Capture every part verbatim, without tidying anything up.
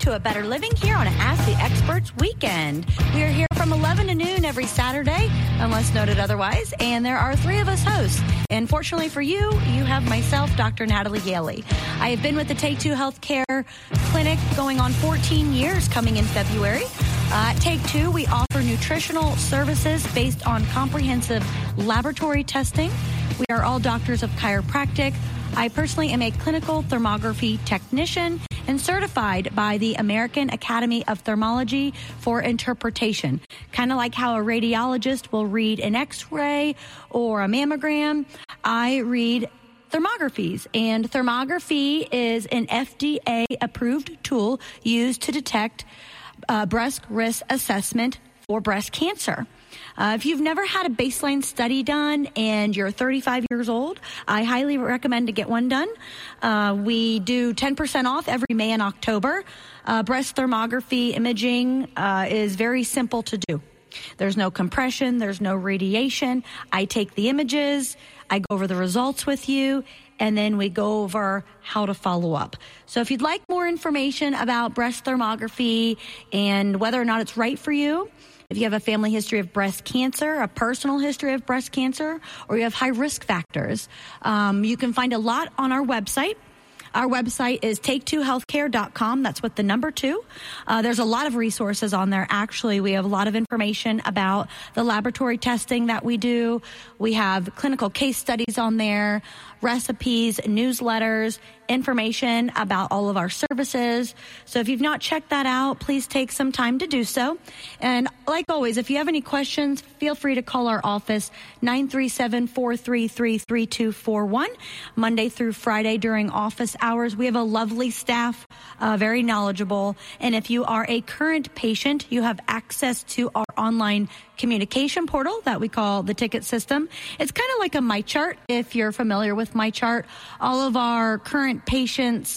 to A Better Living here on Ask the Experts Weekend. We are here from eleven to noon every Saturday, unless noted otherwise, and there are three of us hosts. And fortunately for you, you have myself, Doctor Natalie Yaley. I have been with the Take Two Healthcare Clinic going on fourteen years coming in February. Uh, at Take Two, we offer nutritional services based on comprehensive laboratory testing. We are all doctors of chiropractic. I personally am a clinical thermography technician and certified by the American Academy of Thermology for interpretation. Kind of like how a radiologist will read an x-ray or a mammogram, I read thermographies. And thermography is an F D A-approved tool used to detect uh, breast risk assessment for breast cancer. Uh, if you've never had a baseline study done and you're thirty-five years old, I highly recommend to get one done. Uh, we do ten percent off every May and October. Uh, breast thermography imaging uh, is very simple to do. There's no compression. There's no radiation. I take the images. I go over the results with you, and then we go over how to follow up. So if you'd like more information about breast thermography and whether or not it's right for you, if you have a family history of breast cancer, a personal history of breast cancer, or you have high risk factors, um, you can find a lot on our website. Our website is take two healthcare dot com. That's with the number two. Uh, there's a lot of resources on there. Actually, we have a lot of information about the laboratory testing that we do. We have clinical case studies on there, recipes, newsletters, information about all of our services. So if you've not checked that out, please take some time to do so. And like always, if you have any questions, feel free to call our office, nine three seven, four three three, three two four one, Monday through Friday during office hours. We have a lovely staff, uh, very knowledgeable. And if you are a current patient, you have access to our online communication portal that we call the ticket system. It's kind of like a MyChart, if you're familiar with MyChart. All of our current patients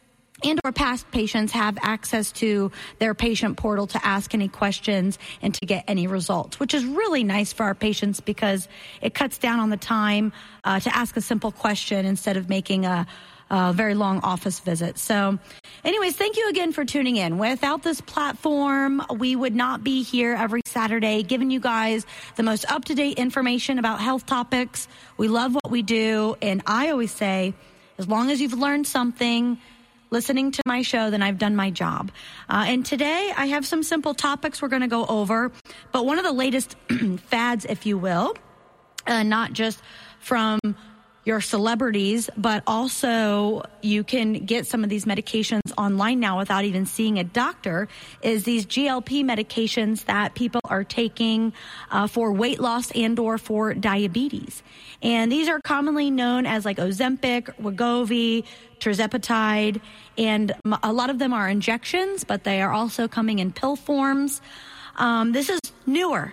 and or past patients have access to their patient portal to ask any questions and to get any results, which is really nice for our patients because it cuts down on the time uh, to ask a simple question instead of making a a very long office visit. So anyways, thank you again for tuning in. Without this platform, we would not be here every Saturday giving you guys the most up-to-date information about health topics. We love what we do. And I always say, as long as you've learned something listening to my show, then I've done my job. Uh, and today I have some simple topics we're going to go over. But one of the latest fads, if you will, uh, not just from your celebrities, but also you can get some of these medications online now without even seeing a doctor, is these G L P medications that people are taking uh, for weight loss and or for diabetes. And these are commonly known as like Ozempic, Wegovy, tirzepatide, and a lot of them are injections, but they are also coming in pill forms. Um, this is newer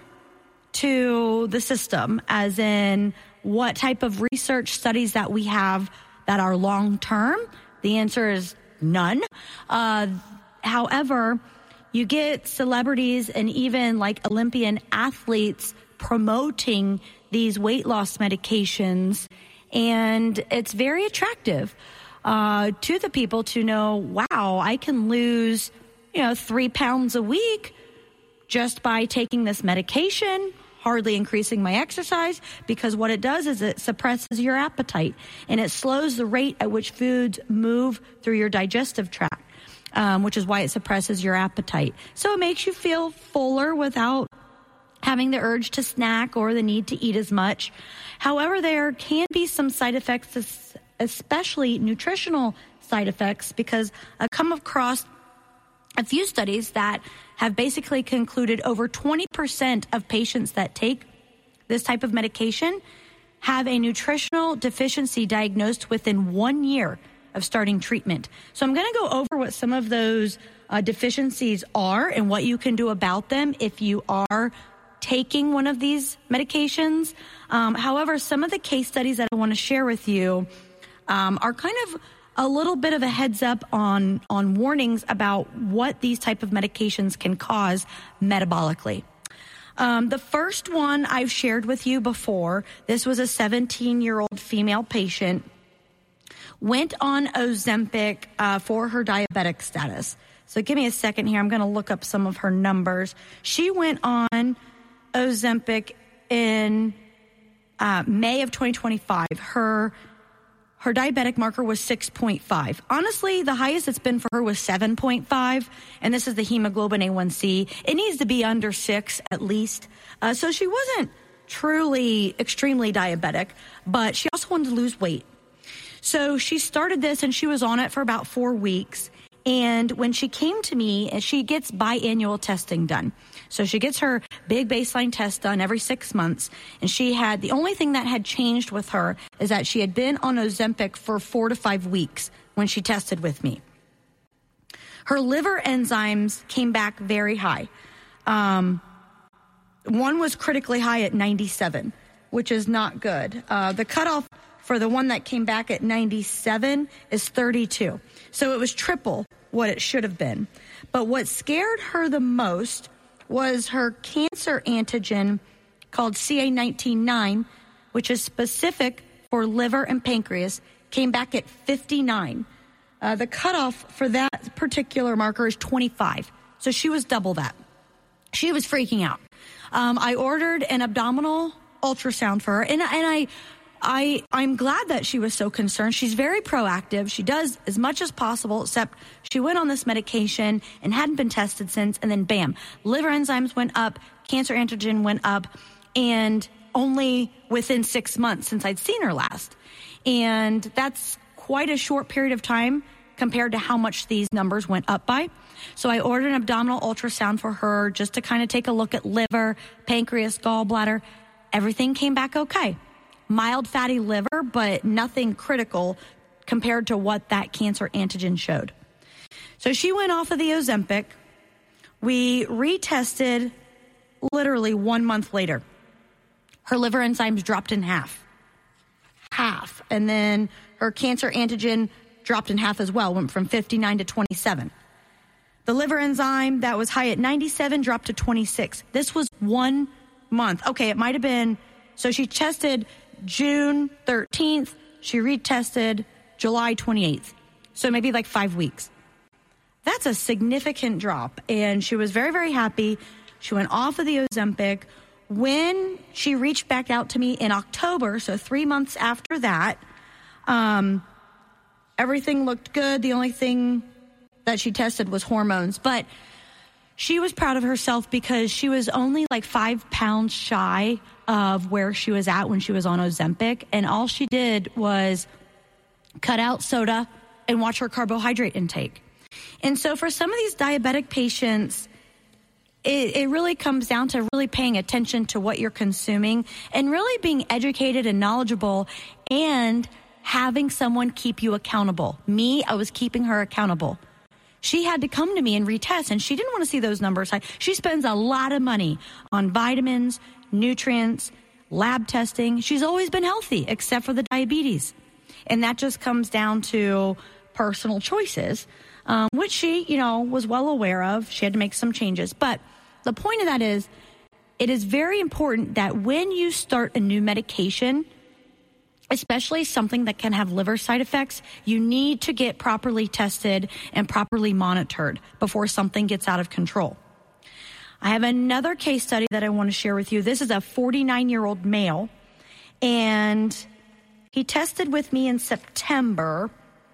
to the system, as in what type of research studies that we have that are long-term. The answer is none. Uh, however, you get celebrities and even like Olympian athletes promoting these weight loss medications, and it's very attractive uh, to the people to know, wow, I can lose, you know, three pounds a week just by taking this medication, hardly increasing my exercise, because what it does is it suppresses your appetite and it slows the rate at which foods move through your digestive tract, um, which is why it suppresses your appetite. So it makes you feel fuller without having the urge to snack or the need to eat as much. However, there can be some side effects, especially nutritional side effects, because I come across a few studies that have basically concluded over twenty percent of patients that take this type of medication have a nutritional deficiency diagnosed within one year of starting treatment. So I'm going to go over what some of those uh, deficiencies are and what you can do about them if you are taking one of these medications. Um, however, some of the case studies that I want to share with you um, are kind of a little bit of a heads up on, on warnings about what these type of medications can cause metabolically. Um, the first one I've shared with you before, this was a seventeen-year-old female patient, went on Ozempic uh, for her diabetic status. So give me a second here. I'm going to look up some of her numbers. She went on Ozempic in uh, May of twenty twenty-five. Her her diabetic marker was six point five. Honestly, the highest it's been for her was seven point five, and this is the hemoglobin A one C. It needs to be under six at least. Uh, so she wasn't truly extremely diabetic, but she also wanted to lose weight. So she started this, and she was on it for about four weeks. And when she came to me, she gets biannual testing done. So she gets her big baseline test done every six months. And she had, the only thing that had changed with her is that she had been on Ozempic for four to five weeks when she tested with me. Her liver enzymes came back very high. Um, one was critically high at ninety-seven, which is not good. Uh, the cutoff for the one that came back at ninety-seven is thirty-two. So it was triple what it should have been. But what scared her the most was her cancer antigen called C A nineteen nine, which is specific for liver and pancreas, came back at fifty-nine. Uh, the cutoff for that particular marker is twenty-five. So she was double that. She was freaking out. Um, I ordered an abdominal ultrasound for her, and, and I... I, I'm glad that she was so concerned. She's very proactive. She does as much as possible, except she went on this medication and hadn't been tested since, and then bam, liver enzymes went up, cancer antigen went up, and only within six months since I'd seen her last. And that's quite a short period of time compared to how much these numbers went up by. So I ordered an abdominal ultrasound for her just to kind of take a look at liver, pancreas, gallbladder. Everything came back okay. Mild fatty liver, but nothing critical compared to what that cancer antigen showed. So she went off of the Ozempic. We retested literally one month later. Her liver enzymes dropped in half. Half. And then her cancer antigen dropped in half as well, went from fifty-nine to twenty-seven. The liver enzyme that was high at ninety-seven dropped to twenty-six. This was one month. Okay, it might have been, so she tested June thirteenth, she retested July twenty-eighth. So maybe like five weeks. That's a significant drop. And she was very, very happy. She went off of the Ozempic. When she reached back out to me in October, so three months after that, um, everything looked good. The only thing that she tested was hormones. But she was proud of herself because she was only like five pounds shy of where she was at when she was on Ozempic. And all she did was cut out soda and watch her carbohydrate intake. And so for some of these diabetic patients, it, it really comes down to really paying attention to what you're consuming and really being educated and knowledgeable and having someone keep you accountable. Me, I was keeping her accountable. She had to come to me and retest, and she didn't want to see those numbers high. She spends a lot of money on vitamins, nutrients, lab testing. She's always been healthy, except for the diabetes. And that just comes down to personal choices, um, which she, you know, was well aware of. She had to make some changes. But the point of that is, it is very important that when you start a new medication, especially something that can have liver side effects, you need to get properly tested and properly monitored before something gets out of control. I have another case study that I want to share with you. This is a forty-nine-year-old male, and he tested with me in September.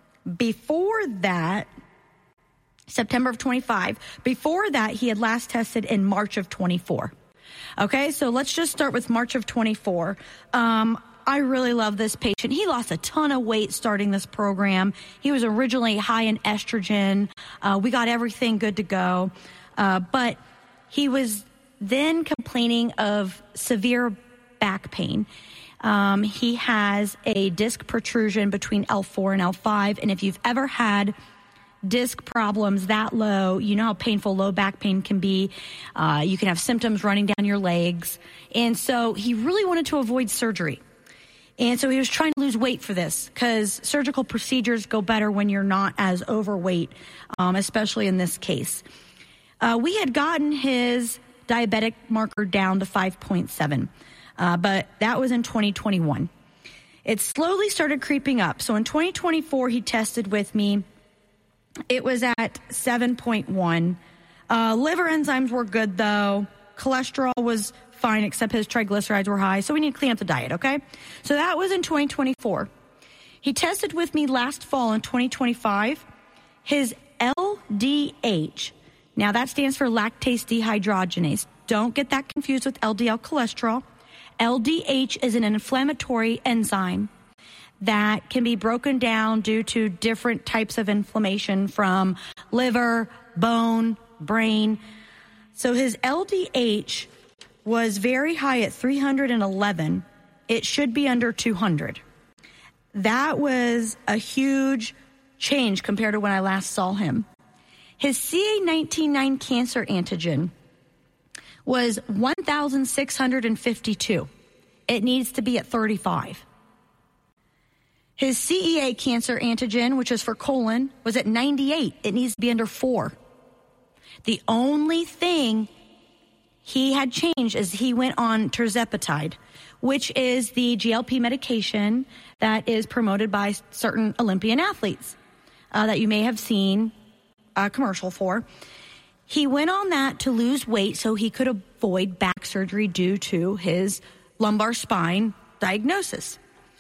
Before that, September of twenty-five, before that, he had last tested in March of twenty-four. Okay, so let's just start with March of twenty-four. Um, I really love this patient. He lost a ton of weight starting this program. He was originally high in estrogen. Uh, we got everything good to go. Uh, but he was then complaining of severe back pain. Um, he has a disc protrusion between L four and L five. And if you've ever had disc problems that low, you know how painful low back pain can be. Uh, you can have symptoms running down your legs. And so he really wanted to avoid surgery. And so he was trying to lose weight for this because surgical procedures go better when you're not as overweight, um, especially in this case. Uh, we had gotten his diabetic marker down to five point seven, uh, but that was in twenty twenty-one. It slowly started creeping up. So in twenty twenty-four, he tested with me, it was at seven point one. Uh, liver enzymes were good, though. Cholesterol was fine, except his triglycerides were high. So we need to clean up the diet, okay? So that was in twenty twenty-four. He tested with me last fall in twenty twenty-five. His L D H, now that stands for lactase dehydrogenase. Don't get that confused with L D L cholesterol. L D H is an inflammatory enzyme that can be broken down due to different types of inflammation from liver, bone, brain. So his L D H was very high at three hundred eleven. It should be under two hundred. That was a huge change compared to when I last saw him. His C A nineteen nine cancer antigen was one thousand six hundred fifty-two. It needs to be at thirty-five. His C E A cancer antigen, which is for colon, was at ninety-eight. It needs to be under four. The only thing he had changed is he went on tirzepatide, which is the G L P medication that is promoted by certain Olympian athletes uh, that you may have seen a commercial for. He went on that to lose weight so he could avoid back surgery due to his lumbar spine diagnosis.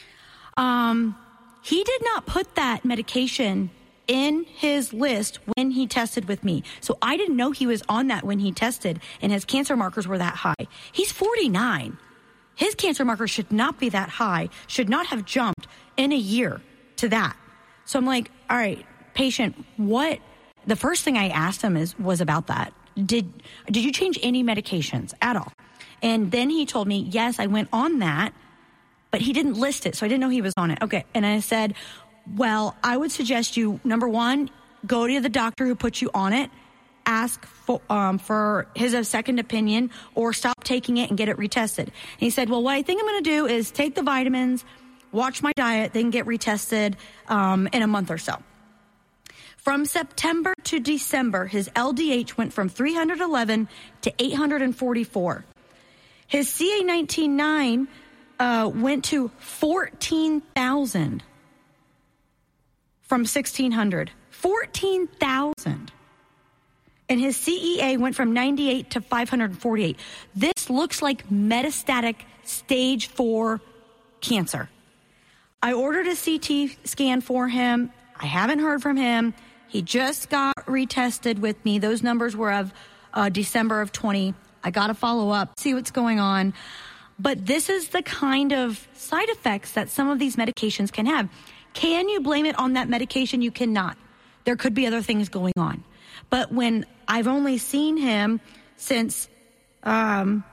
Um, he did not put that medication in his list when he tested with me. So I didn't know he was on that when he tested, and his cancer markers were that high. He's forty-nine. His cancer markers should not be that high, should not have jumped in a year to that. So I'm like, all right, patient, what? The first thing I asked him is was about that. Did did you change any medications at all? And then he told me, yes, I went on that, but he didn't list it, so I didn't know he was on it. Okay, and I said, well, I would suggest you, number one, go to the doctor who put you on it, ask for, um, for his a second opinion, or stop taking it and get it retested. And he said, well, what I think I'm going to do is take the vitamins, watch my diet, then get retested um, in a month or so. From September to December, his L D H went from three hundred eleven to eight hundred forty-four. His C A nineteen nine uh, went to fourteen thousand from sixteen hundred. fourteen thousand. And his C E A went from ninety-eight to five hundred forty-eight. This looks like metastatic stage four cancer. I ordered a C T scan for him. I haven't heard from him. He just got retested with me. Those numbers were of uh, December of twenty. I got to follow up, see what's going on. But this is the kind of side effects that some of these medications can have. Can you blame it on that medication? You cannot. There could be other things going on. But when I've only seen him since um,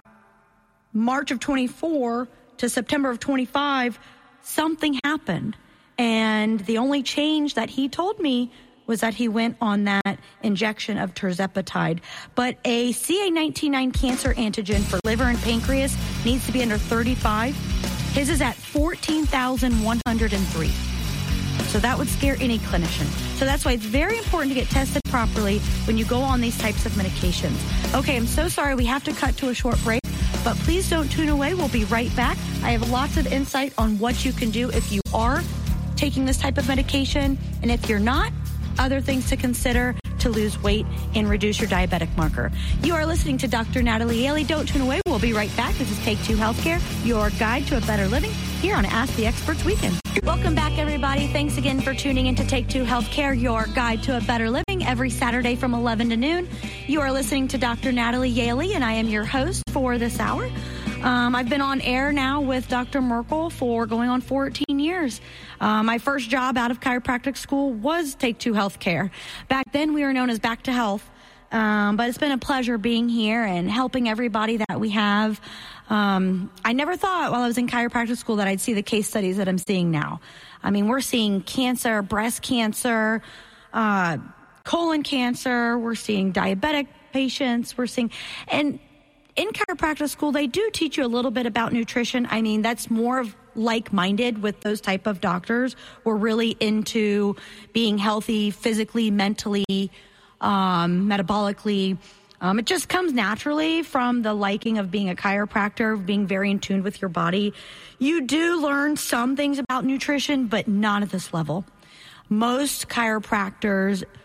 March of twenty-four to September of twenty-five, something happened. And the only change that he told me was that he went on that injection of tirzepatide. But a C A nineteen nine cancer antigen for liver and pancreas needs to be under thirty-five. His is at fourteen thousand one hundred three. So that would scare any clinician. So that's why it's very important to get tested properly when you go on these types of medications. Okay, I'm so sorry we have to cut to a short break, but please don't tune away. We'll be right back. I have lots of insight on what you can do if you are taking this type of medication, and if you're not, other things to consider to lose weight and reduce your diabetic marker. You are listening to Doctor Natalie Yaley. Don't tune away. We'll be right back. This is Take Two Healthcare, your guide to a better living, here on Ask the Experts Weekend. Welcome back, everybody. Thanks again for tuning in to Take Two Healthcare, your guide to a better living, every Saturday from eleven to noon. You are listening to Doctor Natalie Yaley, and I am your host for this hour. Um, I've been on air now with Doctor Merkel for going on fourteen years. Uh, my first job out of chiropractic school was Take Two Healthcare. Back then, we were known as Back to Health. Um, but it's been a pleasure being here and helping everybody that we have. Um, I never thought while I was in chiropractic school that I'd see the case studies that I'm seeing now. I mean, we're seeing cancer, breast cancer, uh, colon cancer. We're seeing diabetic patients. We're seeing, and in chiropractic school, they do teach you a little bit about nutrition. I mean, that's more of like-minded with those type of doctors. We're really into being healthy physically, mentally, um, metabolically. Um, it just comes naturally from the liking of being a chiropractor, of being very in tune with your body. You do learn some things about nutrition, but not at this level. Most chiropractors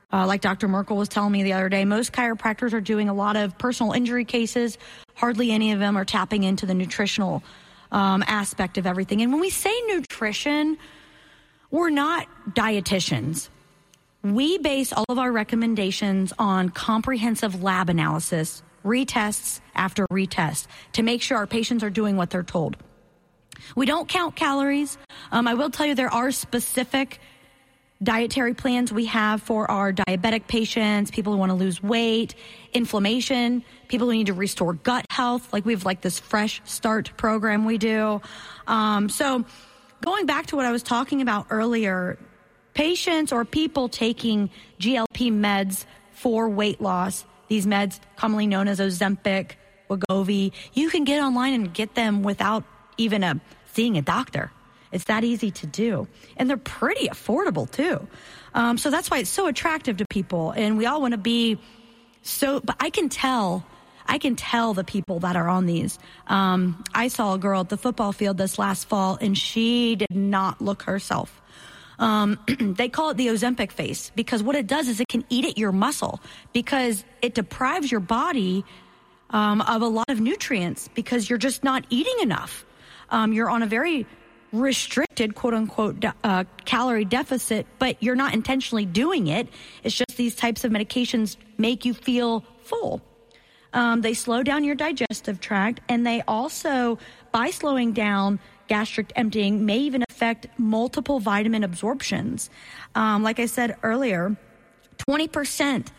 Uh, like Doctor Merkel was telling me the other day, most chiropractors are doing a lot of personal injury cases. Hardly any of them are tapping into the nutritional um, aspect of everything. And when we say nutrition, we're not dietitians. We base all of our recommendations on comprehensive lab analysis, retests after retest, to make sure our patients are doing what they're told. We don't count calories. Um, I will tell you there are specific dietary plans we have for our diabetic patients, people who want to lose weight, inflammation, people who need to restore gut health. Like we have like this Fresh Start program we do. Um, so going back to what I was talking about earlier, patients or people taking G L P meds for weight loss, these meds commonly known as Ozempic, Wegovy, you can get online and get them without even a, seeing a doctor. It's that easy to do. And they're pretty affordable, too. Um, so that's why it's so attractive to people. And we all want to be so, but I can tell, I can tell the people that are on these. Um, I saw a girl at the football field this last fall, and she did not look herself. Um, they call it the Ozempic face, because what it does is it can eat at your muscle, because it deprives your body um, of a lot of nutrients because you're just not eating enough. Um, you're on a very restricted, quote unquote, uh, calorie deficit, but you're not intentionally doing it. It's just these types of medications make you feel full. Um, they slow down your digestive tract, and they also, by slowing down gastric emptying, may even affect multiple vitamin absorptions. Um, like I said earlier, twenty percent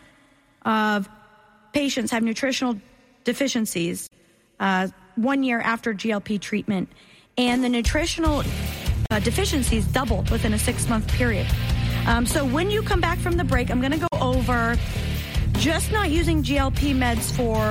of patients have nutritional deficiencies uh, one year after G L P treatment. And the nutritional uh, deficiencies doubled within a six-month period. Um, so when you come back from the break, I'm going to go over just not using G L P meds for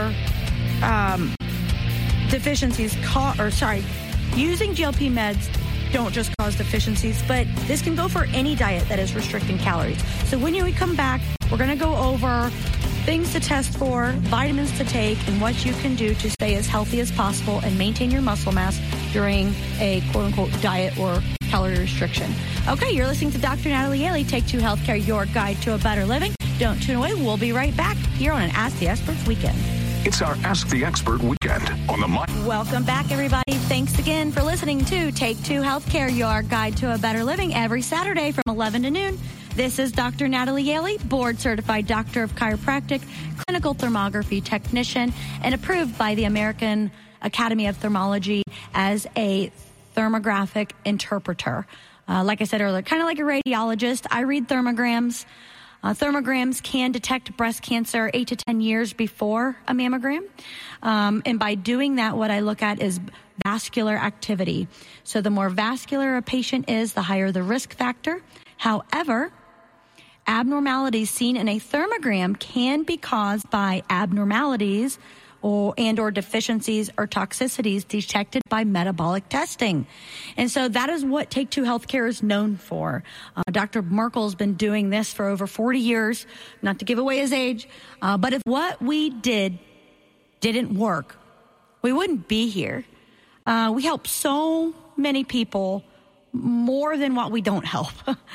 um, deficiencies, ca- or sorry, using G L P meds don't just cause deficiencies, but this can go for any diet that is restricting calories. So when you come back, we're going to go over things to test for, vitamins to take, and what you can do to stay as healthy as possible and maintain your muscle mass during a quote-unquote diet or calorie restriction. Okay, you're listening to Doctor Natalie Yaley, Take Two Healthcare, your guide to a better living. Don't tune away. We'll be right back here on an Ask the Experts weekend. It's our Ask the Expert weekend on the Mind. Welcome back, everybody. Thanks again for listening to Take Two Healthcare, your guide to a better living, every Saturday from eleven to noon. This is Doctor Natalie Yaley, board-certified doctor of chiropractic, clinical thermography technician, and approved by the American Academy of Thermology as a thermographic interpreter. Uh, like I said earlier, kind of like a radiologist, I read thermograms. Uh, thermograms can detect breast cancer eight to ten years before a mammogram. Um, and by doing that, what I look at is vascular activity. So the more vascular a patient is, the higher the risk factor. However, abnormalities seen in a thermogram can be caused by abnormalities or and or deficiencies or toxicities detected by metabolic testing. And so that is what Take Two Healthcare is known for. Uh, Doctor Merkel's been doing this for over forty years, not to give away his age, uh, but if what we did didn't work, we wouldn't be here. Uh, we help so many people more than what we don't help.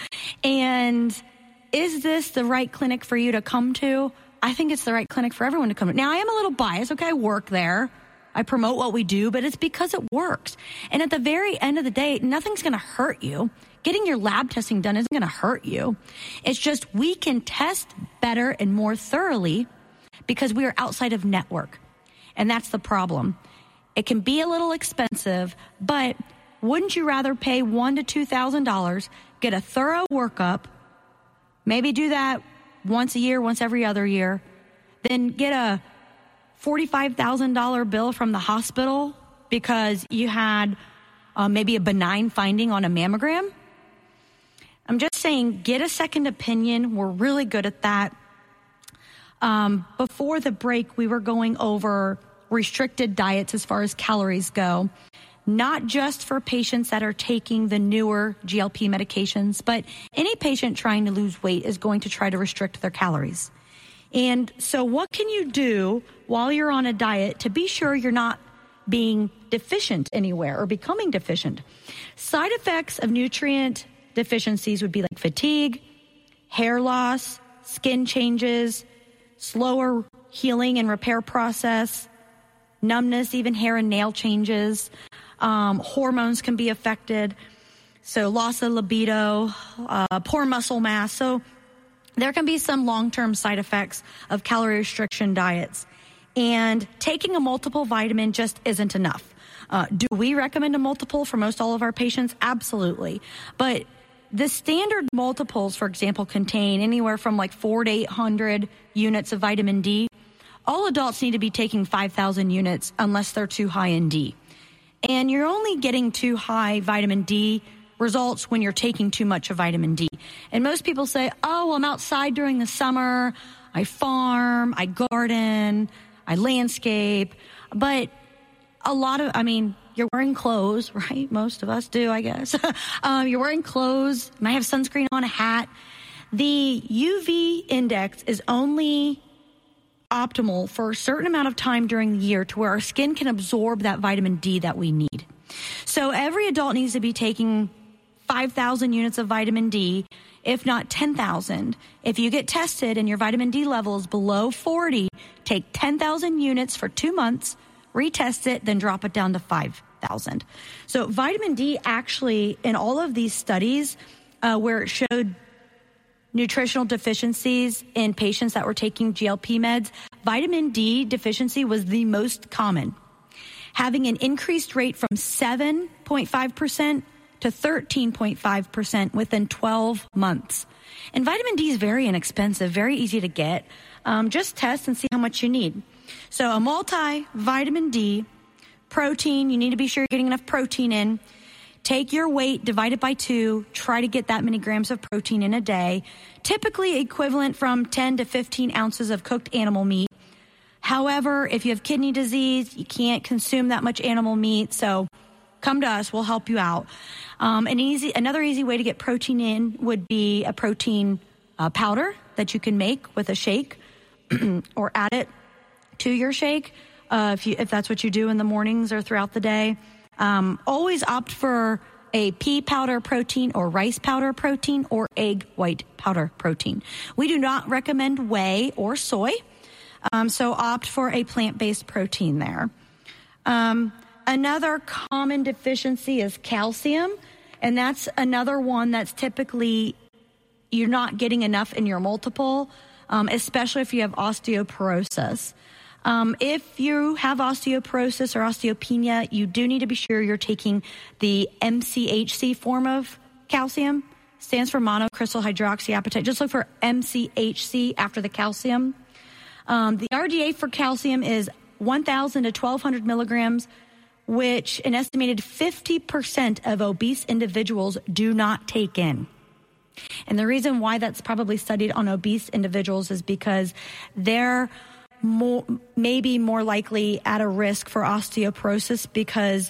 And is this the right clinic for you to come to? I think it's the right clinic for everyone to come to. Now, I am a little biased. Okay, I work there. I promote what we do, but it's because it works. And at the very end of the day, nothing's going to hurt you. Getting your lab testing done isn't going to hurt you. It's just we can test better and more thoroughly because we are outside of network. And that's the problem. It can be a little expensive, but wouldn't you rather pay one thousand to two thousand dollars, get a thorough workup, maybe do that once a year, once every other year, then get a forty-five thousand dollars bill from the hospital because you had uh, maybe a benign finding on a mammogram? I'm just saying, get a second opinion. We're really good at that. Um, before the break, we were going over restricted diets as far as calories go, not just for patients that are taking the newer G L P medications, but any patient trying to lose weight is going to try to restrict their calories. And so what can you do while you're on a diet to be sure you're not being deficient anywhere or becoming deficient? Side effects of nutrient deficiencies would be like fatigue, hair loss, skin changes, slower healing and repair process, numbness, even hair and nail changes. Um, hormones can be affected. So loss of libido, uh, poor muscle mass. So there can be some long-term side effects of calorie restriction diets. And taking a multiple vitamin just isn't enough. Uh, do we recommend a multiple for most all of our patients? Absolutely. But the standard multiples, for example, contain anywhere from like four to eight hundred units of vitamin D. All adults need to be taking five thousand units unless they're too high in D. And you're only getting too high vitamin D results when you're taking too much of vitamin D. And most people say, oh, well, I'm outside during the summer, I farm, I garden, I landscape. But a lot of, I mean, you're wearing clothes, right? Most of us do, I guess. um, you're wearing clothes, might have sunscreen on, a hat. The U V index is only optimal for a certain amount of time during the year to where our skin can absorb that vitamin D that we need. So every adult needs to be taking five thousand units of vitamin D, if not ten thousand. If you get tested and your vitamin D level is below forty, take ten thousand units for two months, retest it, then drop it down to five thousand. So vitamin D actually, in all of these studies uh, where it showed nutritional deficiencies in patients that were taking G L P meds, vitamin D deficiency was the most common, having an increased rate from seven point five percent to thirteen point five percent within twelve months. And vitamin D is very inexpensive, very easy to get. Um, just test and see how much you need. So a multivitamin D, protein, you need to be sure you're getting enough protein in. Take your weight, divide it by two, try to get that many grams of protein in a day, typically equivalent from ten to fifteen ounces of cooked animal meat. However, if you have kidney disease, you can't consume that much animal meat, so come to us, we'll help you out. Um, an easy, another easy way to get protein in would be a protein uh, powder that you can make with a shake or add it to your shake uh, if you if that's what you do in the mornings or throughout the day. Um, always opt for a pea powder protein or rice powder protein or egg white powder protein. We do not recommend whey or soy, um, so opt for a plant-based protein there. Um, another common deficiency is calcium, and that's another one that's typically you're not getting enough in your multiple, um, especially if you have osteoporosis. Um, if you have osteoporosis or osteopenia, you do need to be sure you're taking the M C H C form of calcium. Stands for monocrystal hydroxyapatite. Just look for M C H C after the calcium. Um, the R D A for calcium is one thousand to twelve hundred milligrams, which an estimated fifty percent of obese individuals do not take in. And the reason why that's probably studied on obese individuals is because they're more, maybe more likely at a risk for osteoporosis, because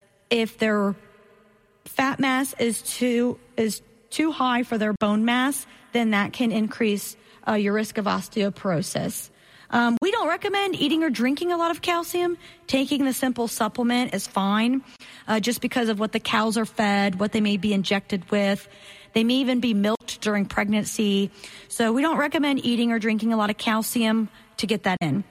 if their fat mass is too is too high for their bone mass, then that can increase uh, your risk of osteoporosis. Um, we don't recommend eating or drinking a lot of calcium. Taking the simple supplement is fine, uh, just because of what the cows are fed, what they may be injected with. They may even be milked during pregnancy. So we don't recommend eating or drinking a lot of calcium to get that in.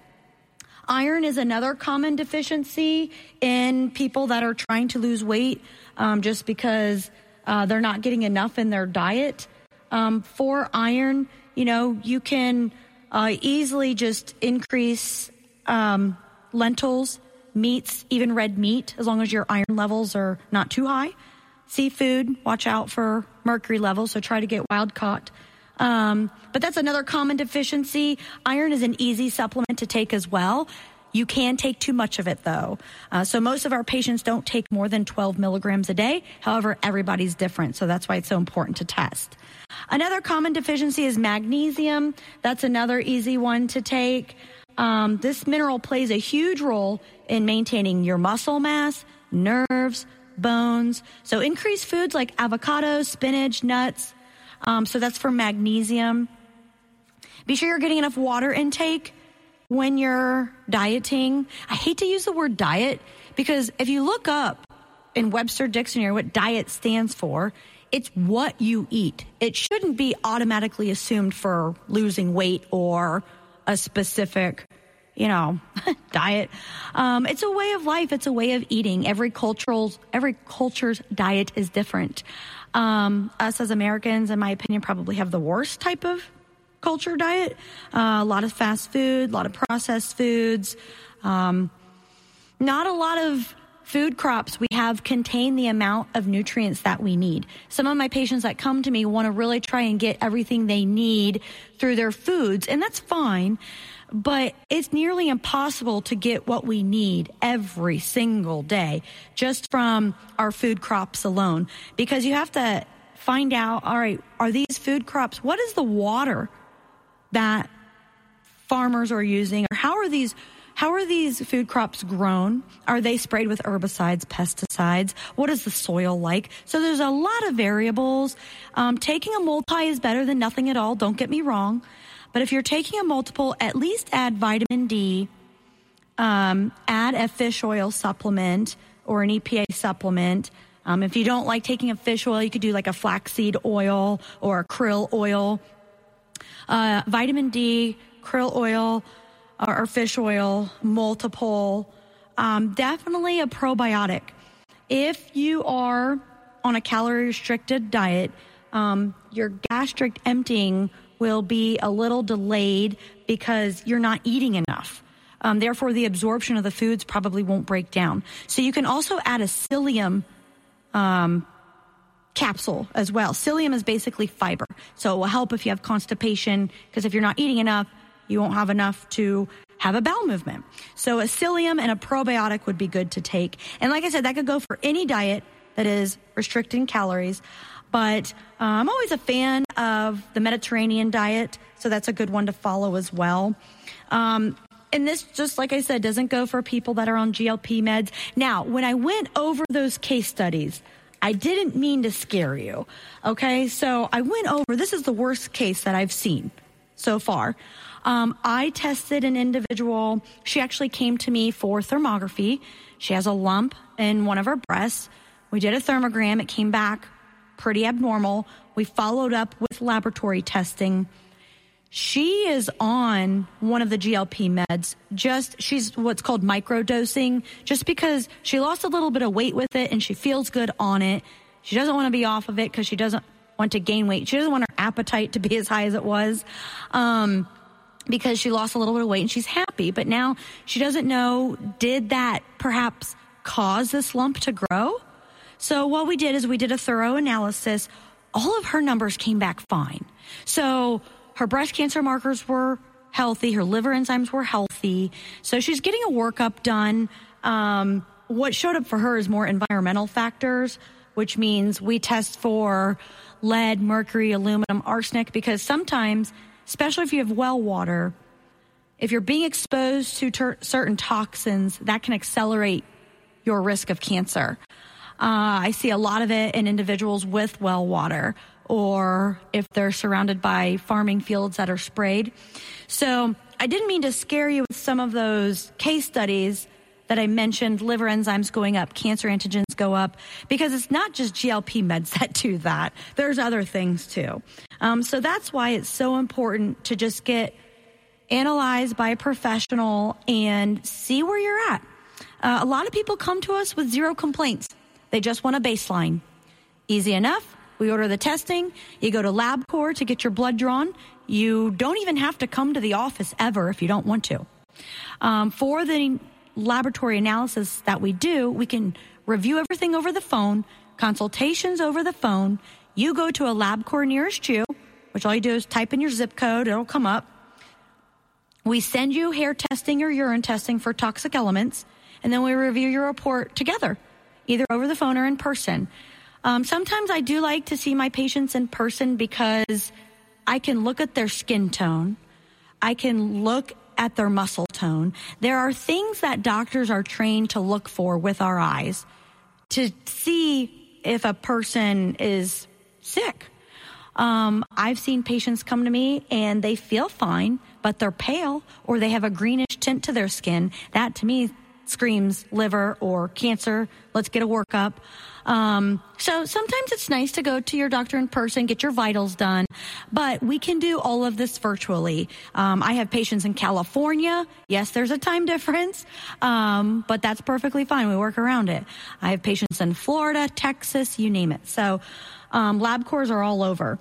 Iron is another common deficiency in people that are trying to lose weight, um, just because uh, they're not getting enough in their diet. Um, for iron, you know, you can uh, easily just increase um, lentils, meats, even red meat, as long as your iron levels are not too high. Seafood, watch out for mercury levels, so try to get wild caught. Um, but that's another common deficiency. Iron is an easy supplement to take as well. You can take too much of it, though. Uh, so most of our patients don't take more than twelve milligrams a day. However, everybody's different, so that's why it's so important to test. Another common deficiency is magnesium. That's another easy one to take. Um, this mineral plays a huge role in maintaining your muscle mass, nerves, bones. So increase foods like avocados, spinach, nuts. Um, so that's for magnesium. Be sure you're getting enough water intake when you're dieting. I hate to use the word diet because if you look up in Webster Dictionary what diet stands for, it's what you eat. It shouldn't be automatically assumed for losing weight or a specific, you know, diet. Um, it's a way of life. It's a way of eating. Every cultural, every culture's diet is different. Um, us as Americans, in my opinion, probably have the worst type of culture diet. Uh, a lot of fast food, a lot of processed foods. Um, not a lot of food crops we have contain the amount of nutrients that we need. Some of my patients that come to me want to really try and get everything they need through their foods, and that's fine, but it's nearly impossible to get what we need every single day just from our food crops alone, because you have to find out, all right, are these food crops, what is the water that farmers are using, or how are these How are these food crops grown? Are they sprayed with herbicides, pesticides? What is the soil like? So there's a lot of variables. Um, taking a multi is better than nothing at all. Don't get me wrong. But if you're taking a multiple, at least add vitamin D, um, add a fish oil supplement or an E P A supplement. Um, if you don't like taking a fish oil, you could do like a flaxseed oil or a krill oil. Uh, vitamin D, krill oil, or fish oil, multiple, um, definitely a probiotic. If you are on a calorie-restricted diet, um, your gastric emptying will be a little delayed because you're not eating enough. Um, therefore, the absorption of the foods probably won't break down. So you can also add a psyllium um, capsule as well. Psyllium is basically fiber. So it will help if you have constipation, because if you're not eating enough, you won't have enough to have a bowel movement. So a psyllium and a probiotic would be good to take. And like I said, that could go for any diet that is restricting calories. But uh, I'm always a fan of the Mediterranean diet, so that's a good one to follow as well. Um, and this, just like I said, doesn't go for people that are on G L P meds. Now, when I went over those case studies, I didn't mean to scare you, okay? So I went over, this is the worst case that I've seen so far. Um, I tested an individual. She actually came to me for thermography. She has a lump in one of her breasts. We did a thermogram. It came back pretty abnormal. We followed up with laboratory testing. She is on one of the G L P meds. Just, she's what's called microdosing, just because she lost a little bit of weight with it and she feels good on it. She doesn't want to be off of it because she doesn't want to gain weight. She doesn't want her appetite to be as high as it was. Um, because she lost a little bit of weight and she's happy. But now she doesn't know, did that perhaps cause this lump to grow? So what we did is we did a thorough analysis. All of her numbers came back fine. So her breast cancer markers were healthy. Her liver enzymes were healthy. So she's getting a workup done. Um, what showed up for her is more environmental factors, which means we test for lead, mercury, aluminum, arsenic, because sometimes, especially if you have well water, if you're being exposed to ter- certain toxins, that can accelerate your risk of cancer. Uh, I see a lot of it in individuals with well water, or if they're surrounded by farming fields that are sprayed. So I didn't mean to scare you with some of those case studies that I mentioned, liver enzymes going up, cancer antigens go up, because it's not just G L P meds that do that. There's other things too. Um, so that's why it's so important to just get analyzed by a professional and see where you're at. Uh, a lot of people come to us with zero complaints. They just want a baseline. Easy enough. We order the testing. You go to LabCorp to get your blood drawn. You don't even have to come to the office ever if you don't want to. Um, for the laboratory analysis that we do, we can review everything over the phone, consultations over the phone. You go to a LabCorp nearest you, which all you do is type in your zip code. It'll come up. We send you hair testing or urine testing for toxic elements, and then we review your report together, either over the phone or in person. Um, sometimes I do like to see my patients in person because I can look at their skin tone. I can look at their muscle tone. There are things that doctors are trained to look for with our eyes to see if a person is sick. Um, I've seen patients come to me and they feel fine, but they're pale or they have a greenish tint to their skin. That to me screams liver or cancer. Let's get a workup. Um, so sometimes it's nice to go to your doctor in person, get your vitals done, but we can do all of this virtually. Um, I have patients in California. Yes, there's a time difference, um, but that's perfectly fine. We work around it. I have patients in Florida, Texas, you name it. So um, LabCorps are all over.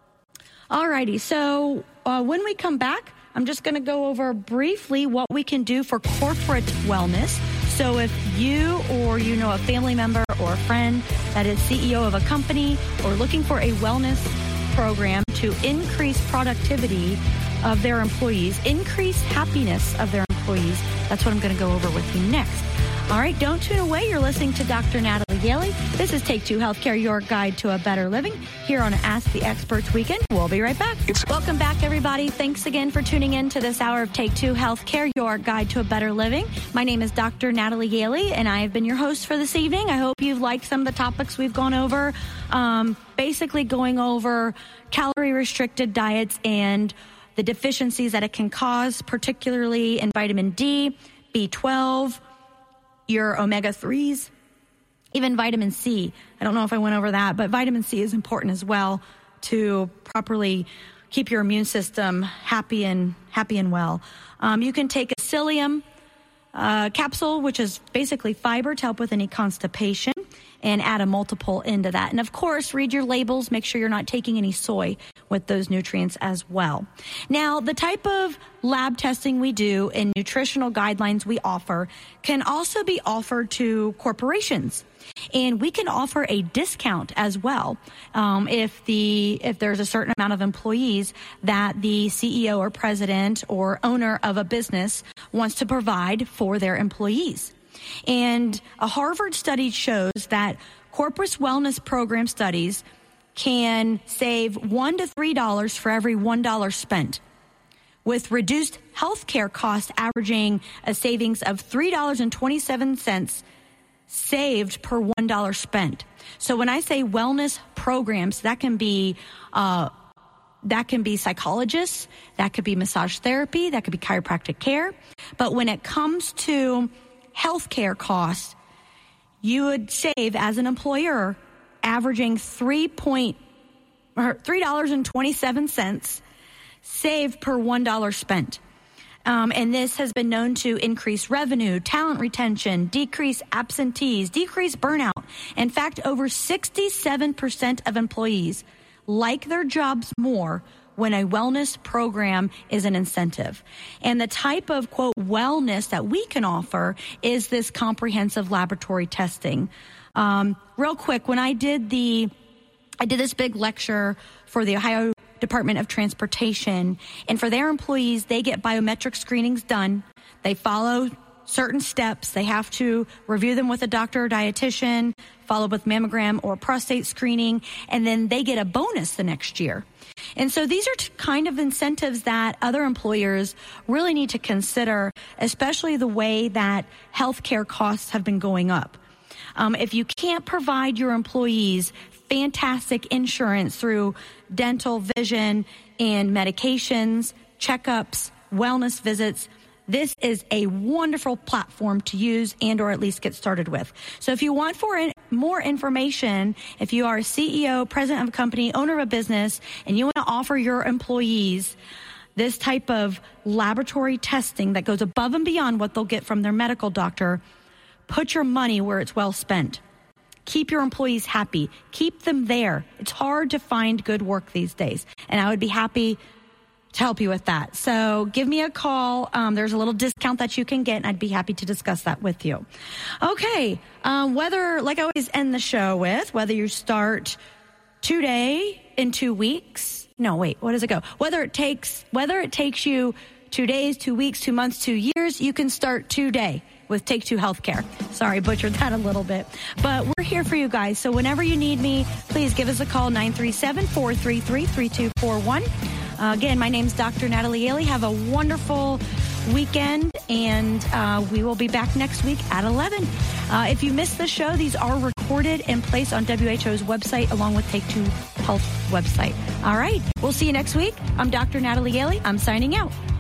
All righty. So uh, when we come back, I'm just going to go over briefly what we can do for corporate wellness. So if you or you know a family member or a friend that is C E O of a company or looking for a wellness program to increase productivity of their employees, increase happiness of their employees, that's what I'm going to go over with you next. All right, don't tune away. You're listening to Doctor Natalie Yaley. This is Take Two Healthcare, your guide to a better living, here on Ask the Experts Weekend. We'll be right back. It's- Welcome back, everybody. Thanks again for tuning in to this hour of Take Two Healthcare, your guide to a better living. My name is Doctor Natalie Yaley, and I have been your host for this evening. I hope you've liked some of the topics we've gone over, um, basically going over calorie-restricted diets and the deficiencies that it can cause, particularly in vitamin D, B twelve, your omega threes, even vitamin C. I don't know if I went over that, but vitamin C is important as well to properly keep your immune system happy and happy and well. Um, you can take a psyllium uh, capsule, which is basically fiber to help with any constipation, and add a multiple into that. And of course, read your labels. Make sure you're not taking any soy with those nutrients as well. Now, the type of lab testing we do and nutritional guidelines we offer can also be offered to corporations. And we can offer a discount as well um, if the if there's a certain amount of employees that the C E O or president or owner of a business wants to provide for their employees. And a Harvard study shows that corporate wellness program studies can save one to three dollars for every one dollar spent, with reduced healthcare costs averaging a savings of three dollars and twenty-seven cents saved per one dollar spent. So when I say wellness programs, that can be uh, that can be psychologists, that could be massage therapy, that could be chiropractic care. But when it comes to healthcare costs, you would save as an employer averaging three point or three dollars and twenty-seven cents saved per one dollar spent. Um, and this has been known to increase revenue, talent retention, decrease absentees, decrease burnout. In fact, over sixty-seven percent of employees like their jobs more when a wellness program is an incentive. And the type of, quote, wellness that we can offer is this comprehensive laboratory testing. Um, real quick, when I did the, I did this big lecture for the Ohio Department of Transportation, and for their employees, they get biometric screenings done. They follow certain steps. They have to review them with a doctor or dietitian, follow with mammogram or prostate screening, and then they get a bonus the next year. And so these are t- kind of incentives that other employers really need to consider, especially the way that healthcare costs have been going up. Um, if you can't provide your employees fantastic insurance through dental, vision, and medications, checkups, wellness visits, this is a wonderful platform to use and or at least get started with. So if you want for in, more information, if you are a C E O, president of a company, owner of a business, and you want to offer your employees this type of laboratory testing that goes above and beyond what they'll get from their medical doctor, put your money where it's well spent. Keep your employees happy. Keep them there. It's hard to find good work these days, and I would be happy to help you with that. So give me a call. Um, there's a little discount that you can get, and I'd be happy to discuss that with you. Okay, um, whether, like I always end the show with, whether you start today in two weeks, no, wait, what does it go? Whether it takes, whether it takes you two days, two weeks, two months, two years, you can start today with Take Two Healthcare. Sorry, butchered that a little bit. But we're here for you guys. So whenever you need me, please give us a call, nine three seven, four three three, three two four one. Uh, again, my name's Doctor Natalie Yaley. Have a wonderful weekend, and uh, we will be back next week at eleven. Uh, if you missed the show, these are recorded and placed on W H O's website along with Take Two Health website. All right, we'll see you next week. I'm Doctor Natalie Yaley. I'm signing out.